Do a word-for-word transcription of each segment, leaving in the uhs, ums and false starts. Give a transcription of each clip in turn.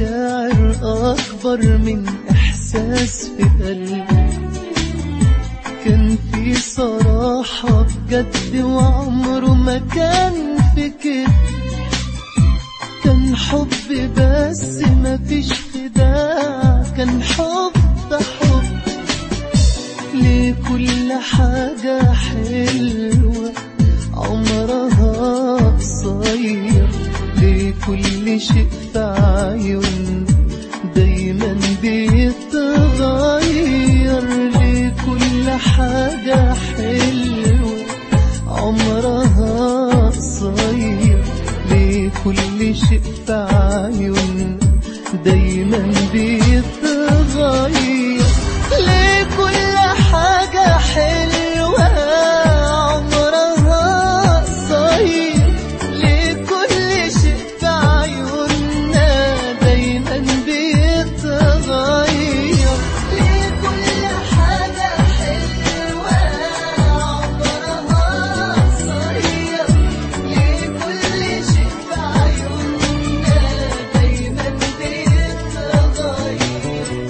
مشاعر أكبر من إحساس في قلبي. كان في صراحة بجد وعمره ما كان في كده. كان حب بس ما فيش خداع، كان حب حب لكل حاجة حلوة عمرها قصير. لكل شيء في عيون دايما بيتغير. لكل حاجة حلوة عمرها قصير. لكل شيء في عيون دايما بيتغير. لكل حاجة حلوة عمرها قصير. لكل شيء في عيوننا دايما بيتغير. لكل حاجة حلوة عمرها قصير. لكل شيء في عيوننا دايما بيتغير.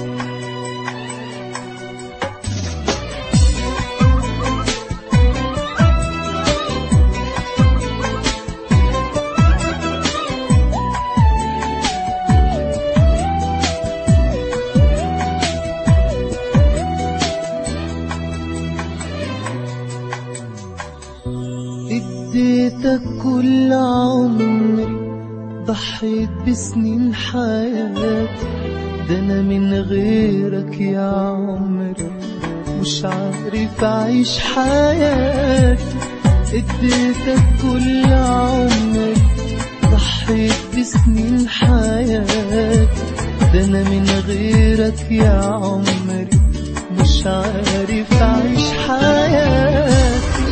اديتك كل عمري، ضحيت بسنين حياتي. ده انا من غيرك يا عمري مش عارف اعيش حياتي. اديتك كل عمري، ضحيت بسنين حياتي. ده انا من غيرك يا عمري مش عارف اعيش حياتي.